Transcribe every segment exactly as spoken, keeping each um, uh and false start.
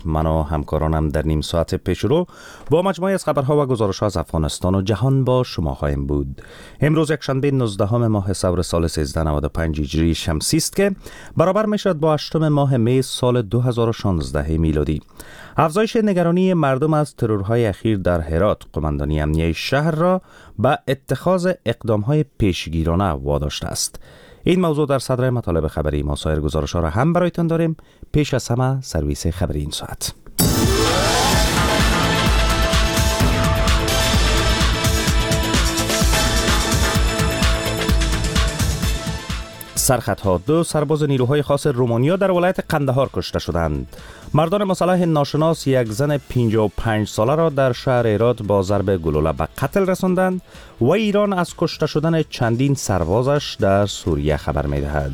من و همکارانم در نیم ساعت پیش رو با مجموعه از خبرها و گزارش‌ها از افغانستان و جهان با شما خواهیم بود. امروز یک شنبه نوزدهم ماه ثور سال سیزده نود و پنج هجری شمسی است که برابر میشد با هشتم ماه می سال دو هزار و شانزده میلادی. افزایش نگرانی مردم از ترورهای اخیر در هرات قماندانی امنیه شهر را به اتخاذ اقدام‌های پیشگیرانه واداشته است. این موضوع در صدر مطالب خبری ما. سایر گزارش‌ها را هم برایتان داریم. پیش از همه سرویس خبری این ساعت. سرخطها: دو سرباز نیروهای خاص رومانیا در ولایت قندهار کشته شدند. مردان مسلح ناشناس یک زن پنجاه و پنج ساله را در شهر هرات با ضرب گلوله به قتل رساندند و ایران از کشته شدن چندین سربازش در سوریه خبر می‌دهد.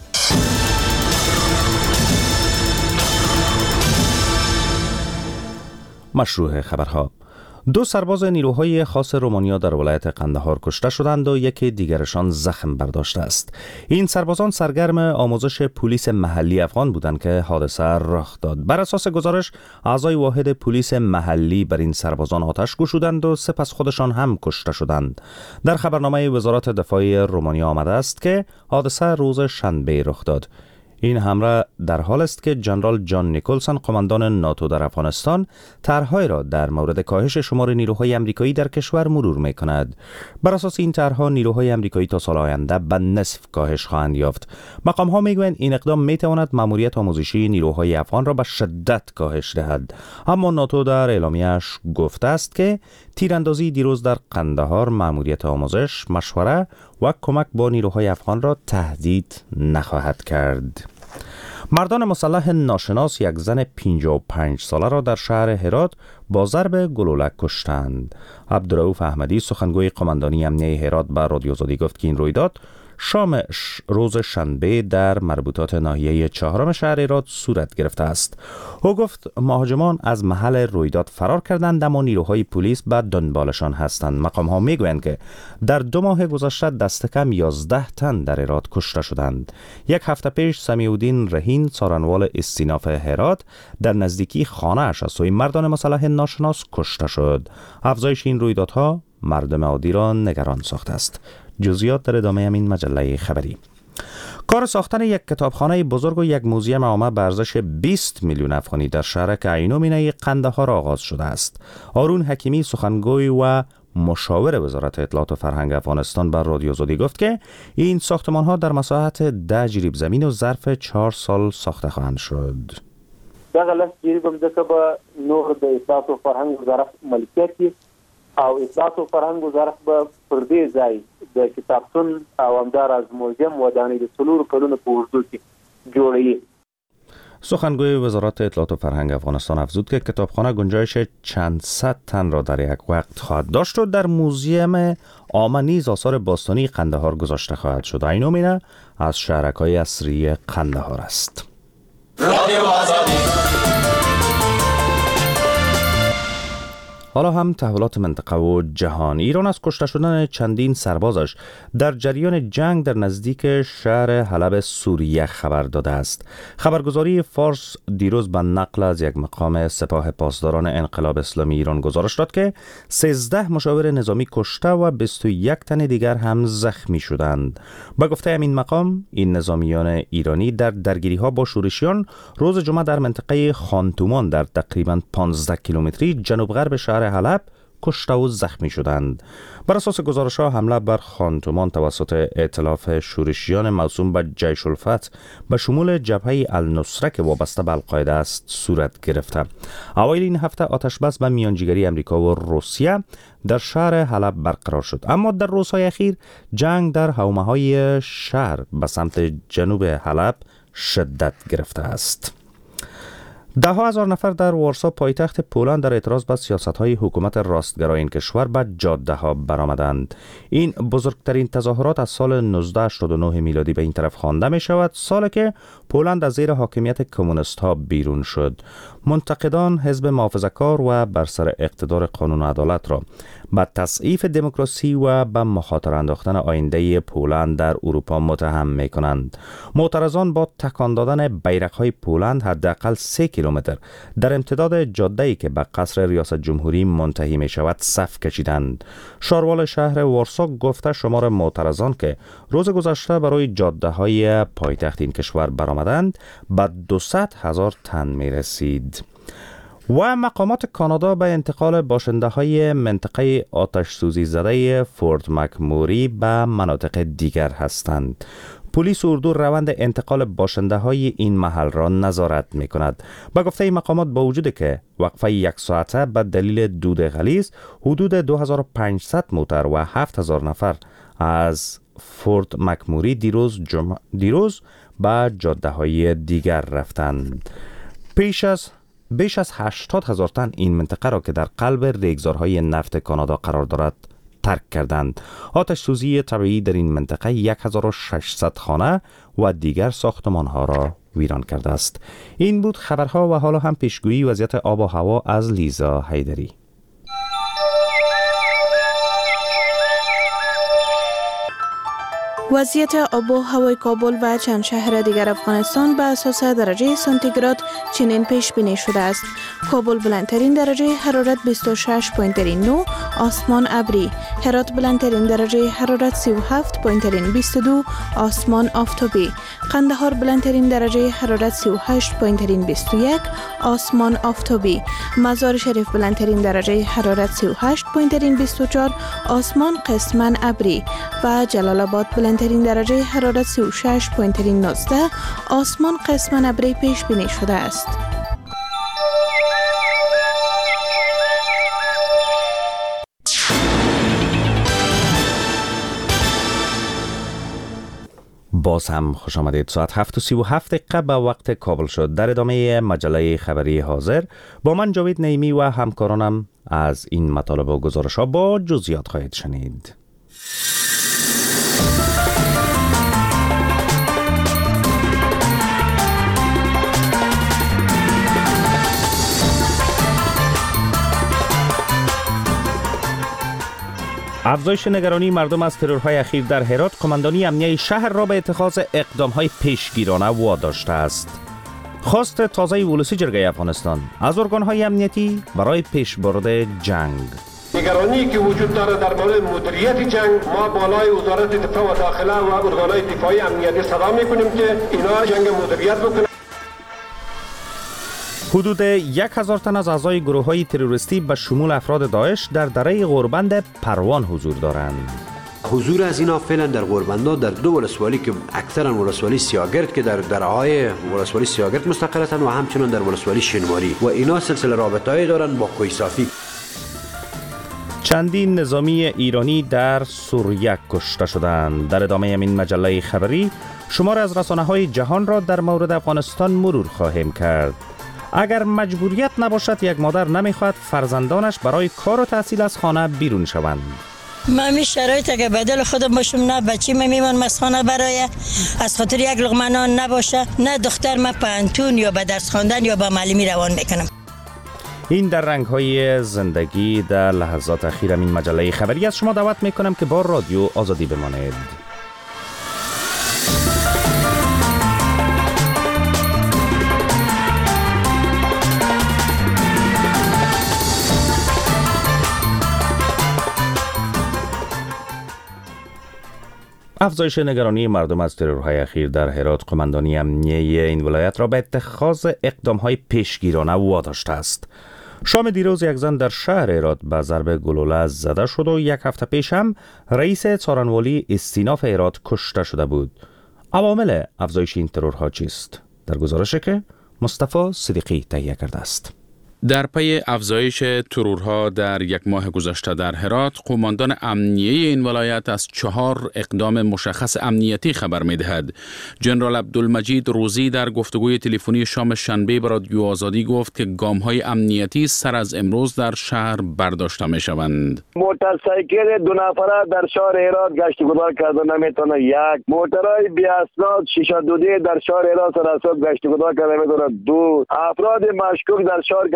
مشروع خبرها: دو سرباز نیروهای خاص رومانیا در ولایت قندهار کشته شدند و یکی دیگرشان زخم برداشته است. این سربازان سرگرم آموزش پلیس محلی افغان بودند که حادثه رخ داد. بر اساس گزارش، اعضای واحد پلیس محلی بر این سربازان آتش گشودند و سپس خودشان هم کشته شدند. در خبرنامه وزارت دفاع رومانیا آمده است که حادثه روز شنبه رخ داد. این همراه در حال است که جنرال جان نیکلسون قماندان ناتو در افغانستان طرح‌های را در مورد کاهش شمار نیروهای آمریکایی در کشور مرور می‌کند. بر اساس این طرح‌ها نیروهای آمریکایی تا سال آینده به نصف کاهش خواهند یافت. مقام‌ها می‌گویند این اقدام می‌تواند مأموریت آموزشی نیروهای افغان را به شدت کاهش دهد. اما ناتو در اعلامیه‌اش گفته است که تیراندازی دیروز در قندهار مأموریت آموزش، مشوره و کمک با نیروهای افغان را تهدید نخواهد کرد. مردان مسلح ناشناس یک زن پنجاه و پنج ساله را در شهر هرات با ضرب گلوله کشتند. عبدالرؤوف احمدی سخنگوی قماندانی امنیه هرات به رادیو آزادی گفت که این رویداد شام روز شنبه در مربوطات ناحیه چهارم شهر هرات صورت گرفته است. او گفت مهاجمان از محل رویداد فرار کردند اما نیروهای پلیس به دنبالشان هستند. مقام ها میگویند که در دو ماه گذشته دست کم یازده تن در هرات کشته شدند. یک هفته پیش سمیع‌الدین رهین سارنوال استیناف هرات در نزدیکی خانه اش از سوی مردان مسلح ناشناس کشته شد. افزایش این رویدادها مردم عادی را نگران ساخته است. جزئیات در ادامه این مجله خبری. کار ساختن یک کتابخانه بزرگ و یک موزیم عامه به ارزش بیست میلیون افغانی در شهرک عینومینه قندهار آغاز شده است. هارون حکیمی سخنگوی و مشاور وزارت اطلاعات و فرهنگ افغانستان بر رادیو آزادی گفت که این ساختمان‌ها در مساحت ده جریب زمین و ظرف چهار سال ساخته خواهند شد. دغه لس جریب هم ځکه به نور د اطلاعات و فرهنګ وزارت ملکیت او اطلاعات و فرهنګ وزارت به پر دې ځای د کتابتون او همداراز موزیم ودانۍ د څلورو کلونو په اوږدو کې جوړوي. سخنگوی وزارت اطلاعات و فرهنگ افغانستان افزود که کتابخانه گنجایش چند صد تن را در یک وقت خواهد داشت و در موزیم عامه نیز آثار باستانی قندهار گذاشته خواهد شد. عینومینه از شهرک‌های اصلی قندهار است. رادیو آزادی. حالا هم تحولات منطقه و جهان. ایران از کشته شدن چندین سربازش در جریان جنگ در نزدیک شهر حلب سوریه خبر داده است. خبرگزاری فارس دیروز به نقل از یک مقام سپاه پاسداران انقلاب اسلامی ایران گزارش داد که سیزده مشاور نظامی کشته و بیست و یک تن دیگر هم زخمی شدند. با گفته همین مقام، این نظامیان ایرانی در درگیری ها با شورشیان روز جمعه در منطقه خانتومان در تقریباً پانزده کیلومتری جنوب غرب شهر حلب کشته و زخمی شدند. بر اساس گزارش‌ها حمله بر خانتومان توسط ائتلاف شورشیان موسوم به جیش الفتح به شمول جبهه النصره که وابسته به القاعده است صورت گرفته. اوایل این هفته آتشبس به میانجیگری امریکا و روسیه در شهر حلب برقرار شد، اما در روزهای اخیر جنگ در حومه‌های شهر به سمت جنوب حلب شدت گرفته است. ده ها هزار نفر در وارسا پایتخت پولند در اعتراض به سیاست‌های حکومت راستگرای این کشور به جاده‌ها برآمدند. این بزرگترین تظاهرات از سال نوزده هشتاد و نه میلادی به این طرف خوانده می شود، سالی که پولند از زیر حاکمیت کمونیست‌ها بیرون شد. منتقدان حزب محافظه‌کار و بر سر اقتدار قانون و عدالت را به تضعیف دموکراسی و به مخاطره انداختن آینده پولند در اروپا متهم می کنند. معترضان با تکان دادن بیرق‌های پولند حداقل سه کیلومتر کیلومتر در امتداد جاده‌ای که به قصر ریاست جمهوری منتهی می شود صف کشیدند. شاروال شهر وارسا گفته شمار معترضان که روز گذشته برای جاده‌های پایتخت این کشور برآمدند به دویست هزار تن می رسید. و مقامات کانادا به انتقال باشنده های منطقه آتش سوزی زده فورت مکموری به مناطق دیگر هستند. پلیس اردو روند انتقال باشنده های این محل را نظارت می کند. با گفته مقامات با وجود که وقفه یک ساعته به دلیل دود غلیظ حدود دو هزار و پانصد موتر و هفت هزار نفر از فورت مکموری دیروز, جمع... دیروز به جاده های دیگر رفتند. پیش از بیش از هشتاد هزار تن این منطقه را که در قلب ریگزارهای نفت کانادا قرار دارد ترک کردند. آتش سوزی طبیعی در این منطقه هزار و ششصد خانه و دیگر ساختمان ها را ویران کرده است. این بود خبرها و حالا هم پیشگویی وضعیت آب و هوا از لیزا حیدری. وضعیت آب و هوای کابل و چند شهر دیگر افغانستان به اساس درجه سانتیگراد چنین پیش بینی شده است. کابل بلندترین درجه حرارت بیست و شش و نه، آسمان ابری. هرات بلندترین درجه حرارت سی و هفت و بیست و دو، آسمان آفتابی. قندهار بلندترین درجه حرارت سی و هشت و بیست و یک، آسمان آفتابی. مزار شریف بلندترین درجه حرارت سی و هشت و بیست و چهار، آسمان قسما ابری. و جلال آباد بلندترین درجه حرارت سی و شش و نوزده، آسمان قسما ابری پیش بینی شده است. باز هم خوش آمدید. ساعت هفت و سی و هفت دقیقه به وقت کابل شد. در ادامه مجله خبری حاضر با من جاوید نعیمی و همکارانم از این مطالب و گزارش ها با جزئیات خواهید شنید. افزایش نگرانی مردم از ترورهای اخیر در هرات، قماندانی امنیه شهر را به اتخاذ اقدامهای پیشگیرانه واداشته است. خواست تازه ولسی جرگه افغانستان از ارگانهای امنیتی برای پیشبرد جنگ. نگرانی که وجود دارد در مورد مدیریت جنگ، ما بالای وزارت دفاع و داخله و ارگانهای دفاعی امنیتی صدا میکنیم که اینا جنگ مدیریت بکنند. حدود یک هزار تن از اعضای گروه‌های تروریستی به شمول افراد داعش در دره غوربند پروان حضور دارند. حضور از اینا فعلا در غوربندا در دو ولسوالی که اکثرا ولسوالی سیاگرد که در درهای ولسوالی سیاگرد مستقر هستند و همچنین در ولسوالی شنواری و اینا سلسله رابطه‌ای دارند با کوهصافی. چندین نظامی ایرانی در سوریه کشته شدند. در ادامه این مجله خبری شمار از رسانه‌های جهان را در مورد افغانستان مرور خواهیم کرد. اگر مجبوریت نباشد یک مادر نمیخواهد فرزندانش برای کار و تحصیل از خانه بیرون شوند. من می شرایطه که بدل خودم باشم، نه بچی من میمان از خانه برای از خاطر یک لقمه نان نباشه، نه دختر من پانتون یا به درس خواندن یا به معلمی روان میکنم. این در رنگ‌های زندگی در لحظات اخیر این مجله خبری از شما دعوت میکنم که با رادیو آزادی بمانید. افزایش نگرانی مردم از ترورهای اخیر در هرات، قماندانی امنیه این ولایت را به اتخاذ اقدامهای پیشگیرانه واداشته است. شام دیروز یک زن در شهر هرات به ضرب گلوله زده شد و یک هفته پیش هم رئیس څارنوالی استیناف هرات کشته شده بود. عوامل افزایش این ترورها چیست؟ در گزارشی که مصطفی صدیقی تهیه کرده است. در پی افزایش ترورها در یک ماه گذشته در هرات، قماندان امنیه این ولایت از چهار اقدام مشخص امنیتی خبر می‌دهد. جنرال عبدالمجید روزی در گفتگوی تلفنی شام شنبه به رادیو آزادی گفت که گام‌های امنیتی سر از امروز در شهر برداشته می‌شوند. موتورسایکل دو نفره در شهر هرات گشت گذار کرده نمیتونه. یک موتورای بی اسناد شیشه دودی در شهر هرات سراسر گشت گذار کرده نمیتونه. دو افراد مشکوک در شهر گشت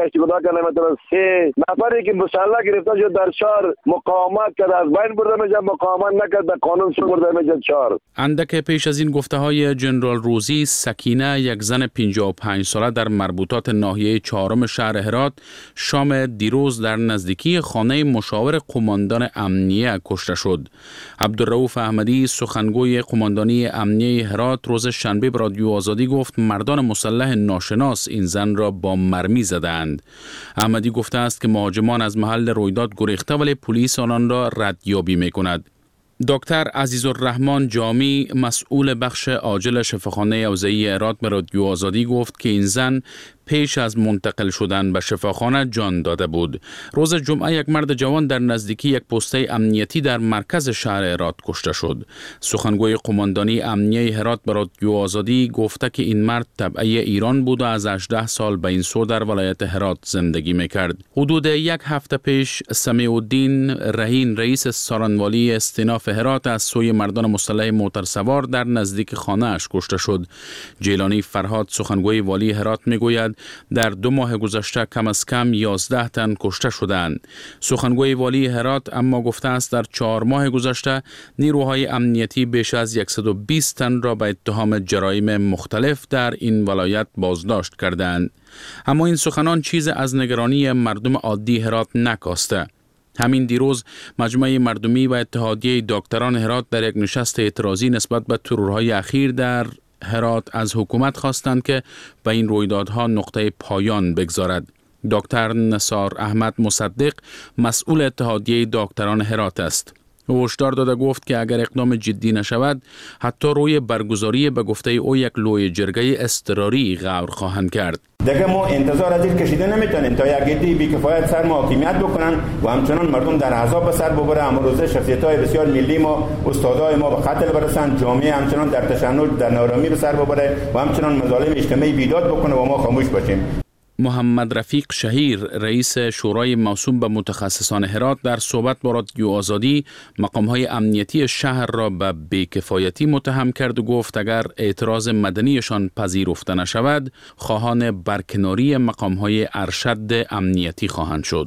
گشتگاه کردن نمیتونن سه نفری که مسلح گرفته شد در شهر مقاومت کرد از بین برده میشه، مقاومت نکرد در قانون شو برده میشه چهار. اندک پیش از این گفته های جنرال روزی، سکینه یک زن پنجاه و پنج ساله در مربوطات ناحیه چهارم شهر هرات شام دیروز در نزدیکی خانه مشاور قماندان امنیه کشته شد. عبدالرؤوف احمدی سخنگوی قماندانی امنیه هرات روز شنبه به رادیو آزادی گفت مردان مسلح ناشناس این زن را با مرمی زدند. احمدی گفته است که مهاجمان از محل رویداد گریخته ولی پلیس آنان را ردیابی می‌کند. دکتر عزیزالرحمن جامی مسئول بخش عاجل شفاخانه حوزه‌ای هرات به رادیو آزادی گفت که این زن پیش از منتقل شدن به شفاخانه جان داده بود. روز جمعه یک مرد جوان در نزدیکی یک پسته امنیتی در مرکز شهر هرات کشته شد. سخنگوی قماندانی امنیه هرات به رادیو آزادی گفته که این مرد تبعی ایران بود و از هجده سال به این سو در ولایت هرات زندگی میکرد. حدود یک هفته پیش سمیع الدین رهین رئیس سارنوالی استیناف هرات از سوی مردان مسلح موترسوار در نزدیک خانه اش کشته شد. جیلانی فرهاد سخنگوی والی هرات میگوید در دو ماه گذشته کم از کم یازده تن کشته شدند. سخنگوی والی هرات اما گفته است در چهار ماه گذشته نیروهای امنیتی بیش از صد و بیست تن را به اتهام جرایم مختلف در این ولایت بازداشت کردند. اما این سخنان چیز از نگرانی مردم عادی هرات نکاسته. همین دیروز مجمع مردمی و اتحادیه دکتران هرات در یک نشست اعتراضی نسبت به ترورهای اخیر در هرات از حکومت خواستند که به این رویدادها نقطه پایان بگذارد. دکتر نثار احمد مصدق مسئول اتحادیه دکتران هرات است. او هشدار داده گفت که اگر اقدام جدی نشود حتی روی برگزاری به گفته او یک لوی جرگه اضطراری غور خواهند کرد. دیگه ما انتظار از این کشیده نمیتونیم تا یک عده بی‌کفایت سر ما حاکمیت بکنن و همچنان مردم در عذاب به سر ببره. امروزه شخصیت‌های بسیار ملی ما، استادای ما به قتل برسن، جامعه همچنان در تشنج در نارامی به سر ببره و همچنان مظالم اجتماعی بیداد بکنه و ما خاموش باشیم. محمد رفیق شهیر رئیس شورای موسوم به متخصصان هرات در صحبت با رادیو آزادی مقام‌های امنیتی شهر را به بی‌کفایتی متهم کرد و گفت اگر اعتراض مدنیشان پذیرفته نشود خواهان برکناری مقام‌های ارشد امنیتی خواهند شد.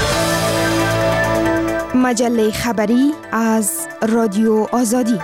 مجله خبری از رادیو آزادی.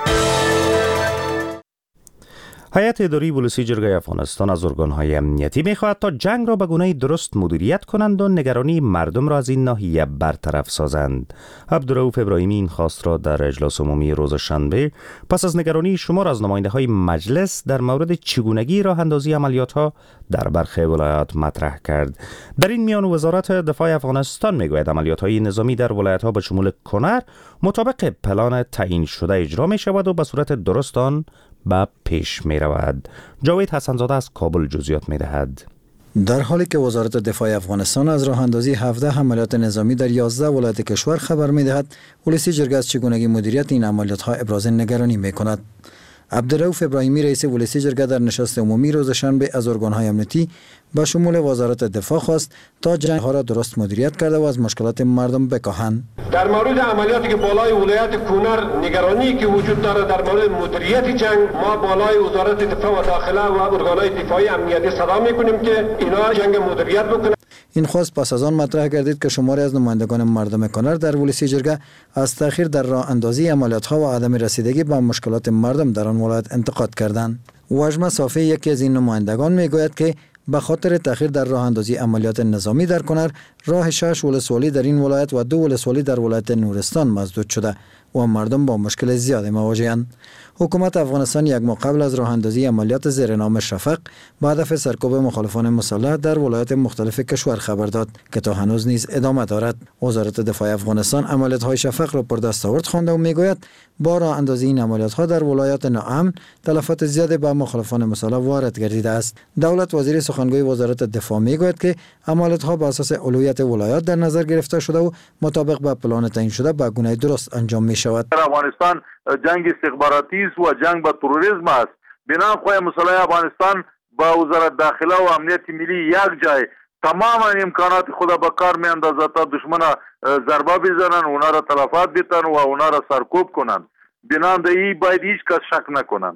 هیئت اداری پلیسی جرگه افغانستان از ارگان‌های امنیتی می‌خواهد تا جنگ را به گونه درست مدیریت کنند و نگرانی مردم را از این ناحیه برطرف سازند. عبدالرؤوف ابراهیمی این خواست را در اجلاس عمومی روز شنبه پس از نگرانی شمار از نماینده‌های مجلس در مورد چگونگی راه اندازی عملیات‌ها در برخی ولایات مطرح کرد. در این میان وزارت دفاع افغانستان می‌گوید عملیات‌های نظامی در ولایت‌ها به شمول کنر مطابق پلان تعیین شده اجرا می‌شود و به صورت درست آن به پیش می رود. جاوید حسنزاده از کابل جزئیات می دهد. در حالی که وزارت دفاع افغانستان از راه اندازی هفده عملیات نظامی در یازده ولایت کشور خبر می دهد، پلیسی جرگه از چگونگی مدیریت این عملیات ها ابراز نگرانی می کند. عبدالرؤوف ابراهیمی رئیس پلیسی جرگه در نشست عمومی روز شنبه از ارگان‌های امنیتی با شمول وزارت دفاع خواست تا جنگ ها را درست مدیریت کرده و از مشکلات مردم بکاهند. در مورد عملیاتی که بالای ولایت کنر نگرانی که وجود دارد در مورد مدیریت جنگ، ما بالای وزارت دفاع و داخله و ارگان‌های دفاعی امنیتی صدا می‌کنیم که اینا جنگ مدیریت بکنند. این خواست پس از آن مطرح گردید که شماری از نمایندگان مردم کنر در پلیسی جرگه از تأخیر در راه اندازی عملیات‌ها و عدم رسیدگی به مشکلات مردم در آن ولایت انتقاد کردند. واجمه صافی یکی از این نمایندگان میگوید که به خاطر تأخیر در راه اندازی عملیات نظامی در کنر، راه شش ولسوالی در این ولایت و دو ولسوالی در ولایت نورستان مسدود شده و مردم با مشکل زیاد مواجه‌اند. حکومت افغانستان یک ماه قبل از راه اندازی عملیات زیر نام شفق با هدف سرکوب مخالفان مسلح در ولایات مختلف کشور خبر داد که تا هنوز نیز ادامه دارد. وزارت دفاع افغانستان عملیات های شفق را پر دستاورد خوانده و میگوید با راه اندازی این عملیات ها در ولایات ناامن تلفات زیادی به مخالفان مسلح وارد گردیده است. دولت وزیر سخنگوی وزارت دفاع میگوید که عملیات ها بر اساس اولویت ولایات در نظر گرفته شده و مطابق با پلان تعیین شده به گونه درست انجام می شود. در افغانستان جنگ استخباراتی است و جنگ با تروریسم است. بنابراین مسلح افغانستان با وزارت داخله و امنیت ملی یک جای تمام امکانات خود به کار می اندازد تا دشمن ضربه بزنند، اونا را تلفات بدن و اونا را سرکوب کنند. بنابراین باید هیچ کس شک نکنند.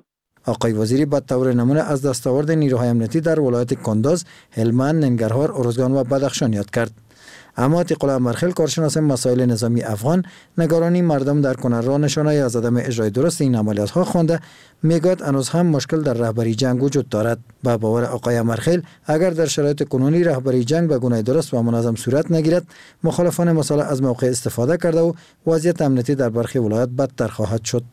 آقای وزیری به طور نمونه از دستاورد نیروهای امنیتی در ولایت کندوز، هلمند، ننگرهار، ارزگان و بدخشان یاد کرد. اما عتیق الله مرخل، کارشناس مسائل نظامی افغان، نگرانی مردم در کنر را نشانه از عدم اجرای درست این عملیات ها خوانده، میگوید هنوز هم مشکل در رهبری جنگ وجود دارد. با باور آقای مرخل، اگر در شرایط کنونی رهبری جنگ به گونه درست و منظم صورت نگیرد، مخالفان مسئله از موقع استفاده کرده و وضعیت امنیتی در برخی ولایات بدتر خواهد شد.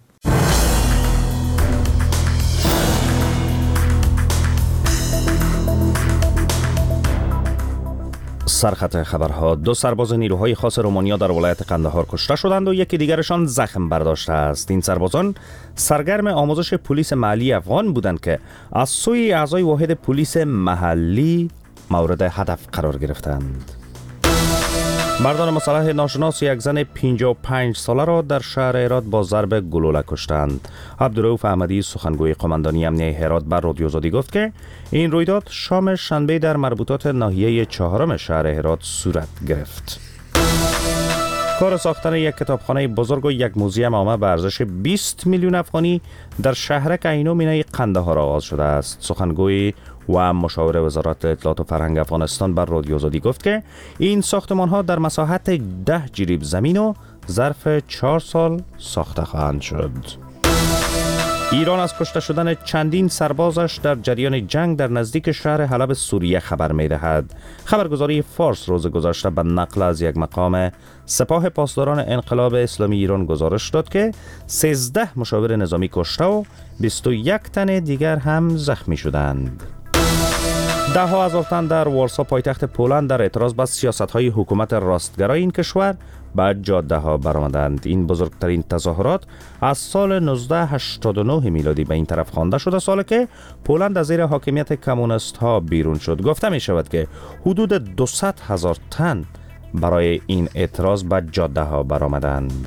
سرخط خبرها: دو سرباز نیروهای خاص رومانیا در ولایت قندهار کشته شدند و یکی دیگرشان زخم برداشته است. این سربازان سرگرم آموزش پلیس محلی افغان بودند که از سوی اعضای واحد پلیس محلی مورد هدف قرار گرفتند. مردان مسلح ناشناس یک زن پنجاه و پنج ساله را در شهر هرات با ضرب گلوله کشتند. عبدالرؤوف احمدی، سخنگوی قماندانی امنیه هرات، بر رادیو آزادی گفت که این رویداد شام شنبه در مربوطات ناحیه چهارم شهر هرات صورت گرفت. کار ساختن یک کتابخانه بزرگ و یک موزیم عامه به ارزش بیست میلیون افغانی در شهرک عینو مینای قندهار آغاز شده است. سخنگوی و مشاور وزارت اطلاعات و فرهنگ افغانستان بر رادیو آزادی گفت که این ساختمان ها در مساحت ده جریب زمین و ظرف چهار سال ساخته خواهند شد. ایران از کشته شدن چندین سربازش در جریان جنگ در نزدیک شهر حلب سوریه خبر می دهد. خبرگزاری فارس روز گذشته به نقل از یک مقام سپاه پاسداران انقلاب اسلامی ایران گزارش داد که سیزده مشاور نظامی کشته و بیست و یک تن دیگر هم زخمی شدند. ده ها هزار تن در وارسا پایتخت پولند در اعتراض به سیاست‌های حکومت راستگرای این کشور به جاده ها برآمدند. این بزرگترین تظاهرات از سال نوزده هشتاد و نه میلادی به این طرف خوانده شده، سالی که پولند از زیر حاکمیت کمونیست ها بیرون شد. گفته می شود که حدود دویست هزار تن برای این اعتراض به جاده ها برآمدند.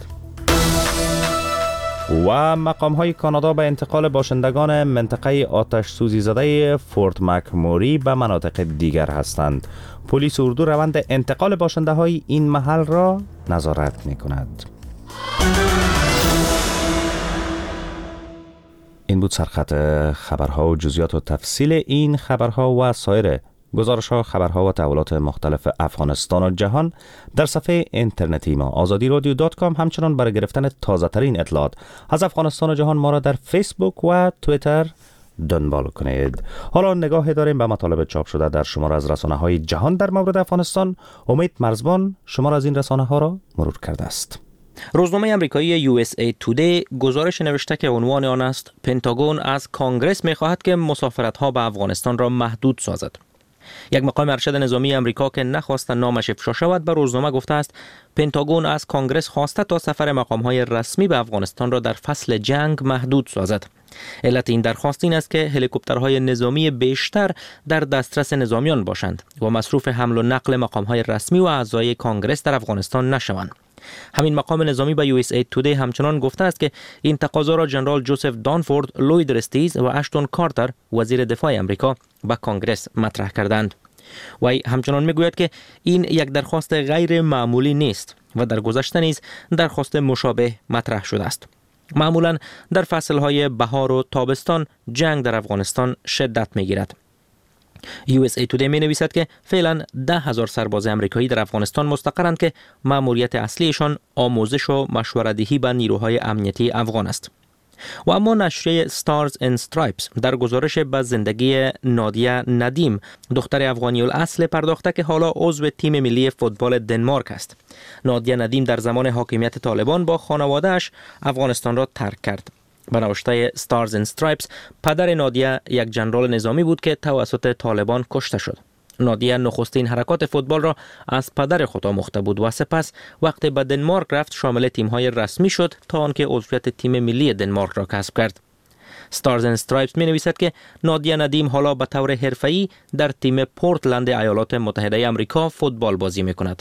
و مقام های کانادا به انتقال باشندگان منطقه آتش سوزی زده فورت مکموری به مناطق دیگر هستند. پلیس اردو روند انتقال باشنده های این محل را نظارت می کند. این بود سرخط خبرها و جزئیات و تفصیل این خبرها و سایر گزارش‌ها، خبرها و تحولات مختلف افغانستان و جهان در صفحه اینترنتی ما آزادی رادیو دات کام. همچنان برای گرفتن تازه ترین اطلاعات از افغانستان و جهان ما را در فیسبوک و توییتر دنبال کنید. حالا نگاه داریم به مطالب چاپ شده در شماره از رسانه‌های جهان در مورد افغانستان. امید مرزبان شماره از این رسانه‌ها را مرور کرده است. روزنامه آمریکایی یو اس ای تودی گزارش نوشته که عنوان آن است: پنتاگون از کانگرس می‌خواهد که مسافرت‌ها به افغانستان را محدود سازد. یک مقام ارشد نظامی امریکا که نخواست نامش افشا شود به روزنامه گفته است پنتاگون از کانگرس خواسته تا سفر مقام‌های رسمی به افغانستان را در فصل جنگ محدود سازد. علت این درخواست این است که هلیکوپترهای نظامی بیشتر در دسترس نظامیان باشند و مصروف حمل و نقل مقام‌های رسمی و اعضای کانگرس در افغانستان نشوند. همین مقام نظامی به یو اس ای تودی همچنان گفته است که این تقاضا را جنرال جوزف دانفورد، لوید رستیز و اشتون کارتر وزیر دفاع امریکا به کانگرس مطرح کردند. و همچنان میگوید که این یک درخواست غیر معمولی نیست و در گذشته نیز درخواست مشابه مطرح شده است. معمولا در فصلهای بهار و تابستان جنگ در افغانستان شدت میگیرد. یو اس ای تودی می نویسد که فعلا ده هزار سرباز امریکایی در افغانستان مستقرند که مأموریت اصلیشان آموزش و مشوره‌دهی به نیروهای امنیتی افغان است. و اما نشریه Stars and Stripes در گزارش به زندگی نادیه ندیم، دختر افغانی الاصل، پرداخته که حالا عضو تیم ملی فوتبال دنمارک است. نادیه ندیم در زمان حاکمیت طالبان با خانواده‌اش افغانستان را ترک کرد. به نوشته Stars and Stripes، پدر نادیه یک جنرال نظامی بود که توسط طالبان کشته شد. نادیه نخستین حرکات فوتبال را از پدر خود آموخته بود و سپس وقتی به دنمارک رفت شامل تیم‌های رسمی شد تا آنکه عضویت تیم ملی دنمارک را کسب کرد. Stars and Stripes می نویسد که نادیه ندیم حالا به طور حرفه‌ای در تیم پورتلند ایالات متحده آمریکا فوتبال بازی می کند.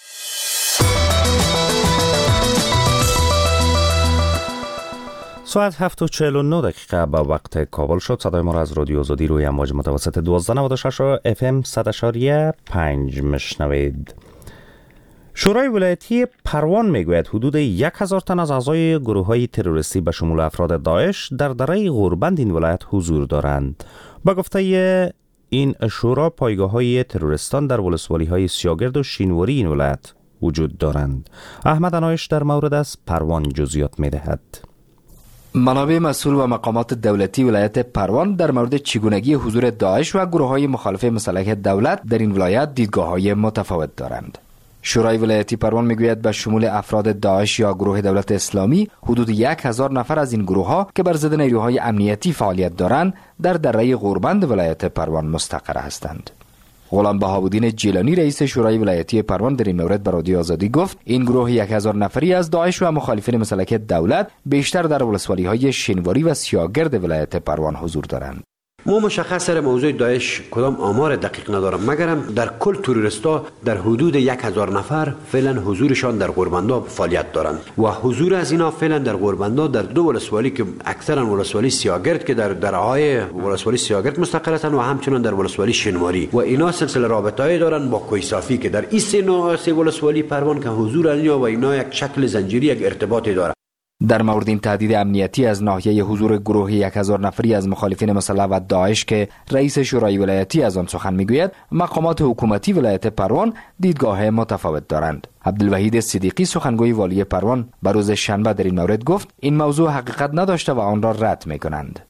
ساعت هفت و چهل و نه دقیقه به وقت کابل شد. صدای ما را از رادیو آزادی روی امواج متوسط دوازده نود و شش و اف ام صد و شش و پنج مشنوید. شورای ولایتی پروان میگوید حدود یک هزار تن از اعضای گروه‌های تروریستی به شمول افراد داعش در دره غوربند این ولایت حضور دارند. با گفته این شورا پایگاه‌های تروریستان در ولسوالی‌های سیاگرد و شینواری این ولایت وجود دارند. احمد عنایش در مورد از پروان جزئیات می‌دهد. منابع مسئول و مقامات دولتی ولایت پروان در مورد چگونگی حضور داعش و گروه‌های مخالف مسلح دولت در این ولایت دیدگاه‌های متفاوت دارند. شورای ولایتی پروان میگوید به شمول افراد داعش یا گروه دولت اسلامی حدود یک هزار نفر از این گروه ها که بر ضد نیروهای امنیتی فعالیت دارند در دره غوربند ولایت پروان مستقر هستند. غلام بهاءالدین جیلانی رئیس شورای ولایتی پروان در این مورد به رادیو آزادی گفت این گروه یک هزار نفری از داعش و مخالفین مسلح دولت بیشتر در ولسوالی های شینواری و سیاگرد ولایت پروان حضور دارند. ما مشخص سر موضوع داعش کدام آمار دقیق ندارم، مگرم در کل تروریستا در حدود یک هزار نفر فعلا حضورشان در غوربندا فعالیت دارند و حضور از اینا فعلا در غوربندا در دو ولسوالی که اکثرا ولسوالی سیاگرد که در درهای ولسوالی سیاگرد مستقر هستند و همچنان در ولسوالی شینواری و اینا سلسله رابطه‌ای دارند با کوهصافی که در این سه نوع سه ولسوالی پروان که حضور اینا و اینا یک شکل زنجیری یک ارتباطی دارند. در مورد این تهدید امنیتی از ناحیه حضور گروه یک هزار نفری از مخالفین مسلح و داعش که رئیس شورای ولایتی از آن سخن میگوید، مقامات حکومتی ولایت پروان دیدگاه متفاوت دارند. عبدالوحید صدیقی سخنگوی والی پروان به روز شنبه در این مورد گفت این موضوع حقیقت نداشته و آن را رد میکنند.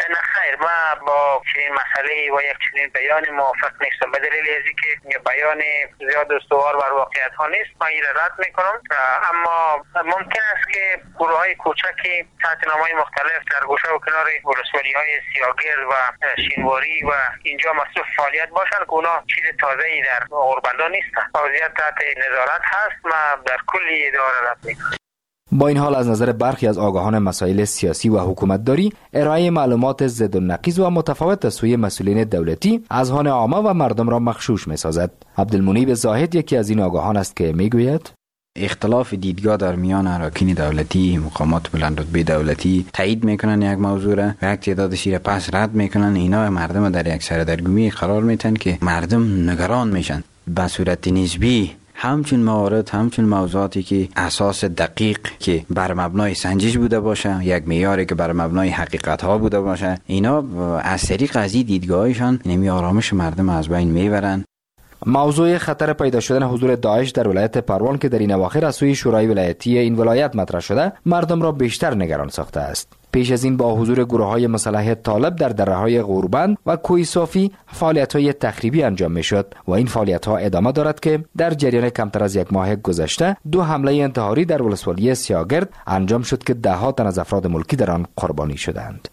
ما با چنین مسئله و یک چنین بیان موافق نیستم، به دلیل ازی که بیان زیاد استوار بر واقعیت ها نیست. من این را رد میکنم، اما ممکن است که گروه های کوچکی تحت نام‌های مختلف در گوشه و کنار ولسوالی های سیاگرد و شینواری و اینجا مصروف فعالیت باشند که اونا چیز تازه‌ای در غوربندا نیستند. وضعیت تحت نظارت هست. من در کلی اداره رد میکنم. با این حال از نظر برخی از آگاهان مسائل سیاسی و حکومتداری، ارائه معلومات ضد و نقیض و متفاوت از سوی مسئولین دولتی اذهان عامه و مردم را مغشوش می‌سازد. عبدالمنیب زاهد یکی از این آگاهان است که میگوید اختلاف دیدگاه در میان اراکین دولتی، مقامات بلندرتبه دولتی تایید میکنن یک موضوع را و یک تعدادش را پس رد میکنن. اینا مردم در یک سردرگمی قرار میتن که مردم نگران میشن. به صورت نسبی همچون موارد، همچون موضوعاتی که اساس دقیق که بر مبنای سنجش بوده باشه، یک معیاری که بر مبنای حقیقت ها بوده باشه، اینا از طریق از این دیدگاهشان نمی آرامش مردم از بین میبرن. موضوع خطر پیدا شدن حضور داعش در ولایت پروان که در این اواخر از سوی شورای ولایتی این ولایت مطرح شده، مردم را بیشتر نگران ساخته است. پیش از این با حضور گروه‌های مسلح طالب در دره‌های غوربند و کوهصافی فعالیت‌های تخریبی انجام می‌شد و این فعالیت‌ها ادامه دارد که در جریان کمتر از یک ماه گذشته دو حمله انتحاری در ولسوالی سیاگرد انجام شد که ده ها تن از افراد ملکی در آن قربانی شدند.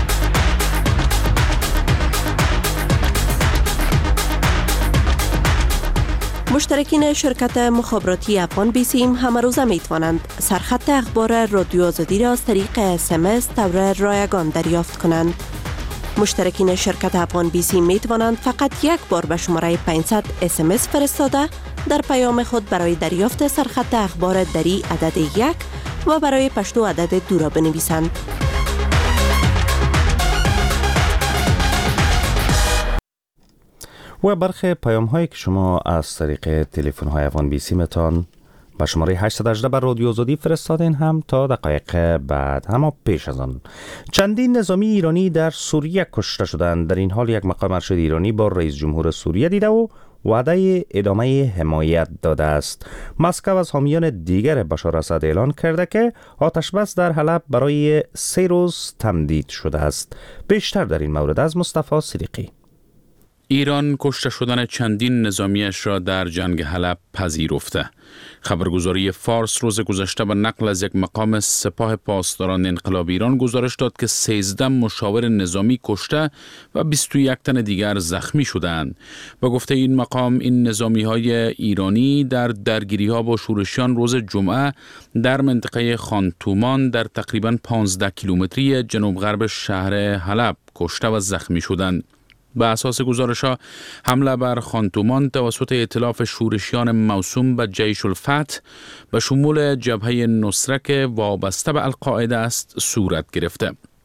مشترکین شرکت مخابراتی افغان بیسیم همه روزه می توانند سرخط اخبار رادیو آزادی را از طریق اس ام اس طور رایگان دریافت کنند. مشترکین شرکت افغان بیسیم می توانند فقط یک بار به شماره پانصد اس ام اس فرستاده در پیام خود برای دریافت سرخط اخبار دری عدد یک و برای پشتو عدد دو را بنویسند. و برخی پیام هایی که شما از طریق تلفن های افغان بیسیمتان به شماره هشت یک هشت بر رادیو آزادی فرستادین هم تا دقایق بعد، اما پیش از آن چندین نظامی ایرانی در سوریه کشته شدند. در این حال یک مقام ارشد ایرانی با رئیس جمهور سوریه دیده و وعده ادامه حمایت داده است. مسکو از حامیان دیگر بشار اسد اعلان کرده که آتش بس در حلب برای سه روز تمدید شده است. بیشتر در این مورد از مصطفی صدیقی. ایران کشته شدن چندین نظامیش را در جنگ حلب پذیرفته. خبرگزاری فارس روز گذشته به نقل از یک مقام سپاه پاسداران انقلاب ایران گزارش داد که سیزده مشاور نظامی کشته و بیست و یک تن دیگر زخمی شدند. با گفته این مقام، این نظامی های ایرانی در درگیری ها با شورشیان روز جمعه در منطقه خانتومان در تقریباً پانزده کیلومتری جنوب غرب شهر حلب کشته و زخمی شدند. به اساس گزارش‌ها حمله بر خانتومان توسط ائتلاف شورشیان موسوم به جیش الفتح به شمول جبهه نصره که وابسته به القاعده است صورت گرفته.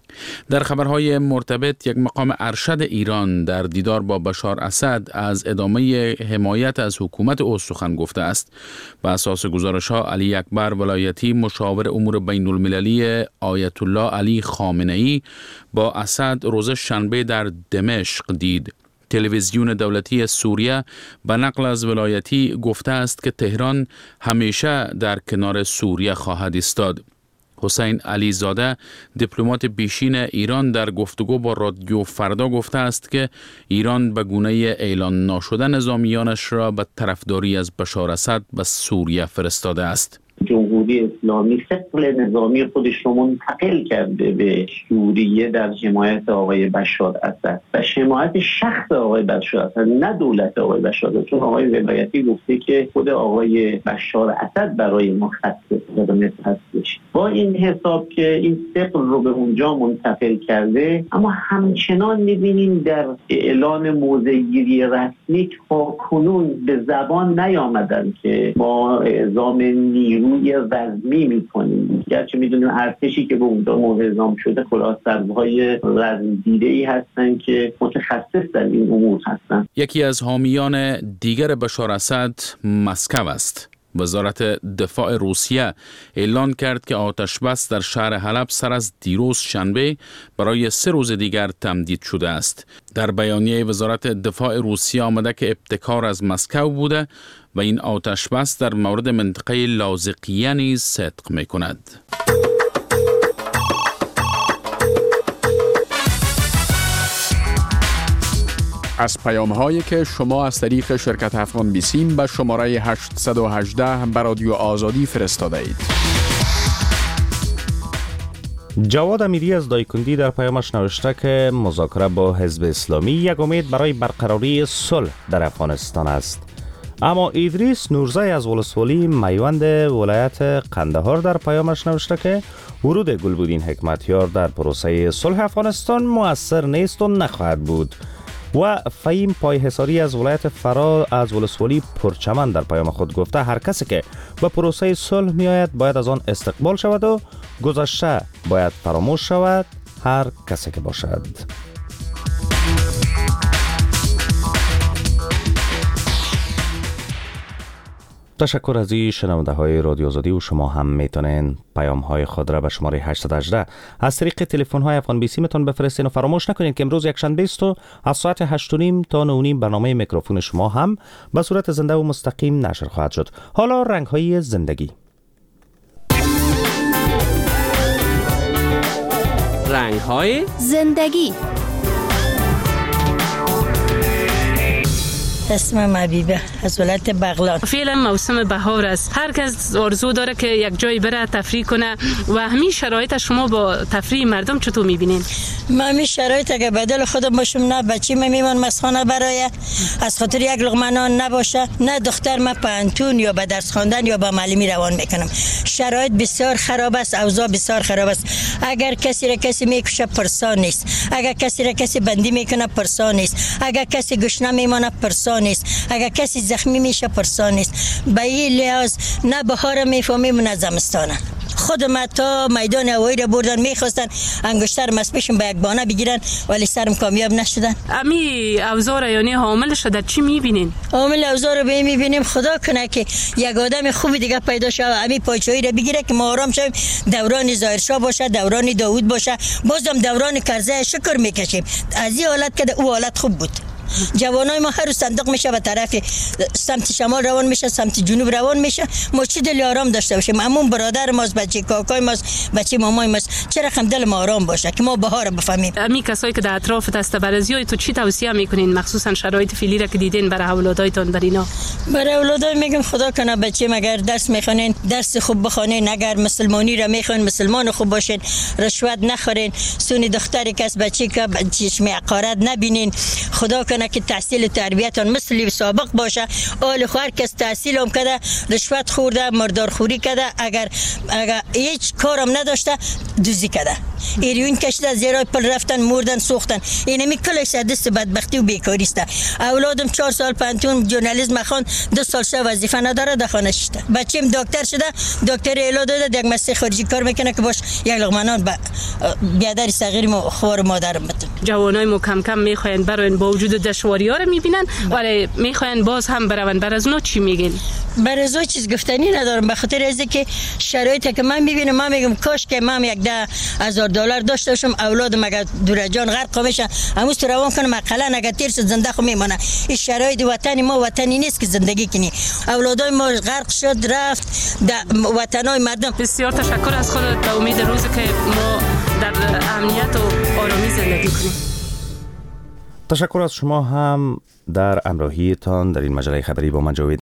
در خبرهای مرتبط، یک مقام ارشد ایران در دیدار با بشار اسد از ادامه حمایت از حکومت او سخن گفته است. بر اساس گزارش‌ها، علی اکبر ولایتی مشاور امور بین المللی آیت الله علی خامنه‌ای با اسد روز شنبه در دمشق دید. تلویزیون دولتی سوریه به نقل از ولایتی گفته است که تهران همیشه در کنار سوریه خواهد ایستاد. حسین علی زاده دیپلمات پیشین ایران در گفتگو با رادیو فردا گفته است که ایران به گونه اعلان ناشده نظامیانش را به طرفداری از بشار اسد به سوریه فرستاده است. جمهوری اسلامی ثقل نظامی خودش رو منتقل کرده به سوریه در حمایت آقای بشار اسد و حمایت شخص آقای بشار اسد، نه دولت آقای بشار اسد، چون آقای ولایتی گفته که خود آقای بشار اسد برای ما خط قرمز هستش. با این حساب که این ثقل رو به اونجا منتقل کرده، اما همچنان می‌بینیم در اعلان موضع‌گیری رسمی تا کنون به زبان نیامدن که ما اعزام نیرو روی رزمی میکنیم. گرچه میدونیم ارتشی که به اونجا اعزام شده کلاه سربازهای رزمدیده‌ای هستن که متخصص در این امور هستن. یکی از حامیان دیگر بشار اسد مسکو است. وزارت دفاع روسیه اعلان کرد که آتش بس در شهر حلب سر از دیروز شنبه برای سه روز دیگر تمدید شده است. در بیانیه وزارت دفاع روسیه آمده که ابتکار از مسکو بوده و این آتش بس در مورد منطقه لاذقیه نیز صدق می کند. از پیام هایی که شما از طریق شرکت افغان بیسیم به شماره هشت یک هشت به رادیو آزادی فرستاده اید. جواد امیری از دایکندی در پیامش نوشته که مذاکره با حزب اسلامی یک امید برای برقراری صلح در افغانستان است. اما ادریس نورزی از ولسوالی میوند ولایت قندهار در پیامش نوشته که ورود گلبودین حکمتیار در پروسه صلح افغانستان مؤثر نیست و نخواهد بود. و فهیم پای حساری از ولایت فرا از ولسوالی پرچمن در پیام خود گفته هر کسی که به پروسه صلح می آید باید از آن استقبال شود و گذشته باید فراموش شود، هر کسی که باشد. تشکر از این شنونده های رادیو آزادی و شما هم میتونین پیام های خود را به شماره هشت یک هشت از طریق تلفن های افغان بیسی میتون بفرستین و فراموش نکنین که امروز یک شنبه است و از ساعت هشت و نیم تا نه و نیم برنامه میکروفون شما هم به صورت زنده و مستقیم نشر خواهد شد. حالا رنگ های زندگی. رنگ های زندگی. اسمم حبیبه از ولایت بغلان. فعلا موسم بهار است. هر کس آرزو داره که یک جایی بره تفریح کنه و همین شرایط شما با تفریح مردم چطور میبینین؟ ما همین شرایط اگه بدل خودم باشم، نه بچی میمون مسخانه برای از خاطر یک لقمه نان نباشه، نه دختر ما پانتون یا به درس خواندن یا به معلمی روان میکنم. شرایط بسیار خراب است، اوضاع بسیار خراب است. اگر کسی را کسی میکشه پرسان نیست، اگر کسی را کسی بندی میکنه پرسان نیست، اگر کسی گشنه میمانه پرسان نیست، اگر کسی زخمی میشه پرسان نیست. به این لحاظ نه بهار میفهمیم نه زمستانه. خود ما تا میدان هوایی را بردن میخواستن انگشتر مسپشم به یک بانه بگیرن ولی سرم کامیاب نشدن. امی اوزار یعنی حامل شده چی میبینین؟ حامل اوزار رو به میبینیم خدا کنه که یک آدم خوبی دیگه پیدا شه امی پایچه‌ای را بگیره که ما آرام شویم. دوران ظاهرشاه باشه، دوران داوود باشه، بازم دوران کرزی شکر میکشیم. از این حالت که او حالت خوب بود. جوانای ما هر روز صندوق میشه به طرف سمت شمال روان میشه، سمت جنوب روان میشه. ما چه دل آرام داشته باشیم؟ همون برادر ماست، بچه کاکای ماست، بچه مامای ماست. چرا هم دل ما آرام باشه که ما بهار بفهمیم؟ امی کسایی که در اطراف دست برزیای تو چی توصیه میکنین، مخصوصا شرایط فعلی را که دیدین برای اولادایتون در اینا؟ برای اولادای میگم خدا کنه بچه مگر درس میخونین درس خوب بخونین، اگر مسلمانی را میخوین مسلمان خوب باشین، رشوت نخورین، سونی دختری کس بچه که چشم عقارت نبینین. خدا کنه که تحصیل و تربیتون مثل سابق باشه. اول خواهر کس تحصیل هم کده، رشوت خورده، مردارخوری کده، اگر اگر هیچ کارم نداشته دوزی کده. ایریون کشیده زیرای پل رفتن مردن سوختن. اینمی کلش دست بدبختی و بیکاری است. اولادم چهار سال پانتون ژورنالیسم خوان، دو سال سه وظیفه نداره در خانه شده. بچه‌م دکتر شده، دکتر اعلام داده یک مسیح خارجی کار میکنه که باش یک لقمه نان به بیادر صغیر ما خوار مادرم بده. جوانای ما کم کم میخواین برای با وجود دشواری‌ها رو میبینن ولی میخواین باز هم برون. بر از نو چی میگین؟ بر از نو چیز گفتنی ندارم، به خاطر از اینکه شرایطی که من میبینم من میگم کاش که من یک ده هزار دلار داشته باشم اولادم اگر دور جان غرق بشن همون تو روان کنم اقلا اگر تیر زنده خو میمونه. این شرایط وطن ما وطنی نیست که زندگی کنی. اولادای ما غرق شد رفت در وطنای مردم. بسیار تشکر از خودت، به امید روزی که ما در امنیت و آرامی زندگی کنیم. تشکر از شما هم در همراهیتان در این مجله خبری با من جاوید